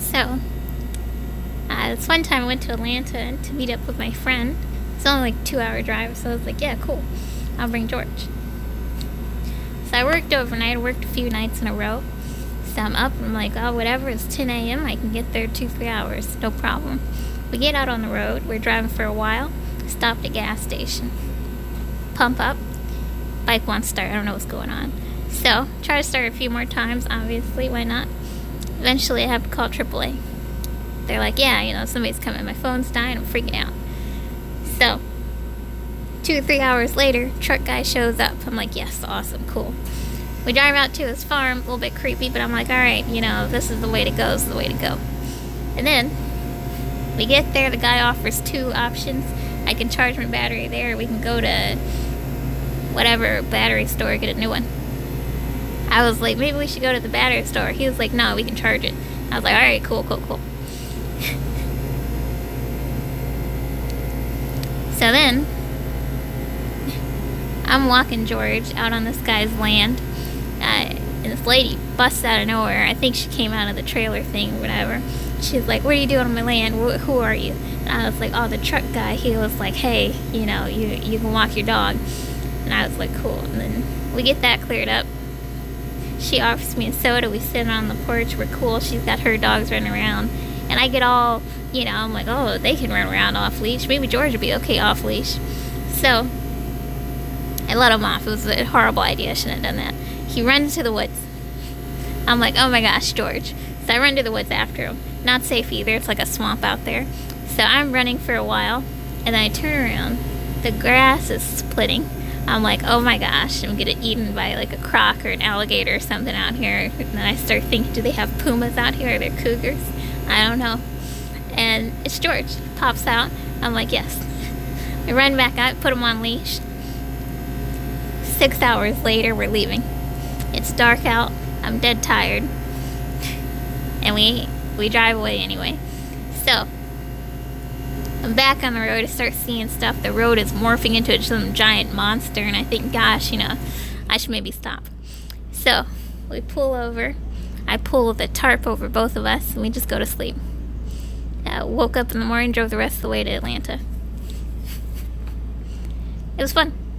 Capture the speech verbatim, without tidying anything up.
So, uh, this one time I went to Atlanta to meet up with my friend. It's only like a two hour drive, so I was like, yeah, cool. I'll bring George. So I worked overnight. I worked a few nights in a row. So I'm up and I'm like, oh, whatever. It's ten a.m. I can get there two, three hours. No problem. We get out on the road. We're driving for a while. Stopped at a gas station. Pump up. Bike won't start. I don't know what's going on. So, try to start a few more times, obviously. Why not? Eventually, I have to call triple A. They're like, yeah, you know, somebody's coming. My phone's dying. I'm freaking out. So, two or three hours later, truck guy shows up. I'm like, yes, awesome, cool. We drive out to his farm. A little bit creepy, but I'm like, all right, you know, this is the way to go. This is the way to go. And then, we get there. The guy offers two options. I can charge my battery there. We can go to whatever battery store, get a new one. I was like, maybe we should go to the battery store. He was like, no, we can charge it. I was like, alright, cool, cool, cool. So then, I'm walking George out on this guy's land. Uh, and this lady busts out of nowhere. I think she came out of the trailer thing or whatever. She's like, what are you doing on my land? Wh- who are you? And I was like, oh, the truck guy. He was like, hey, you know, you, you can walk your dog. And I was like, cool. And then we get that cleared up. She offers me a soda. We sit on the porch. We're cool. She's got her dogs running around. And I get all, you know, I'm like, oh, they can run around off leash. Maybe George would be okay off leash. So I let him off. It was a horrible idea. I shouldn't have done that. He runs to the woods. I'm like, oh my gosh, George. So I run to the woods after him. Not safe either. It's like a swamp out there. So I'm running for a while. And then I turn around. The grass is splitting. I'm like, oh my gosh, I'm gonna get eaten by like a croc or an alligator or something out here. And then I start thinking, do they have pumas out here? Are there cougars? I don't know. And it's George. He pops out. I'm like, yes. We run back out, put him on leash. Six hours later, we're leaving. It's dark out. I'm dead tired. And we we drive away anyway. So, I'm back on the road to start seeing stuff. The road is morphing into some giant monster, and I think, gosh, you know, I should maybe stop. So, we pull over. I pull the tarp over both of us, and we just go to sleep. Uh, woke up in the morning, drove the rest of the way to Atlanta. It was fun.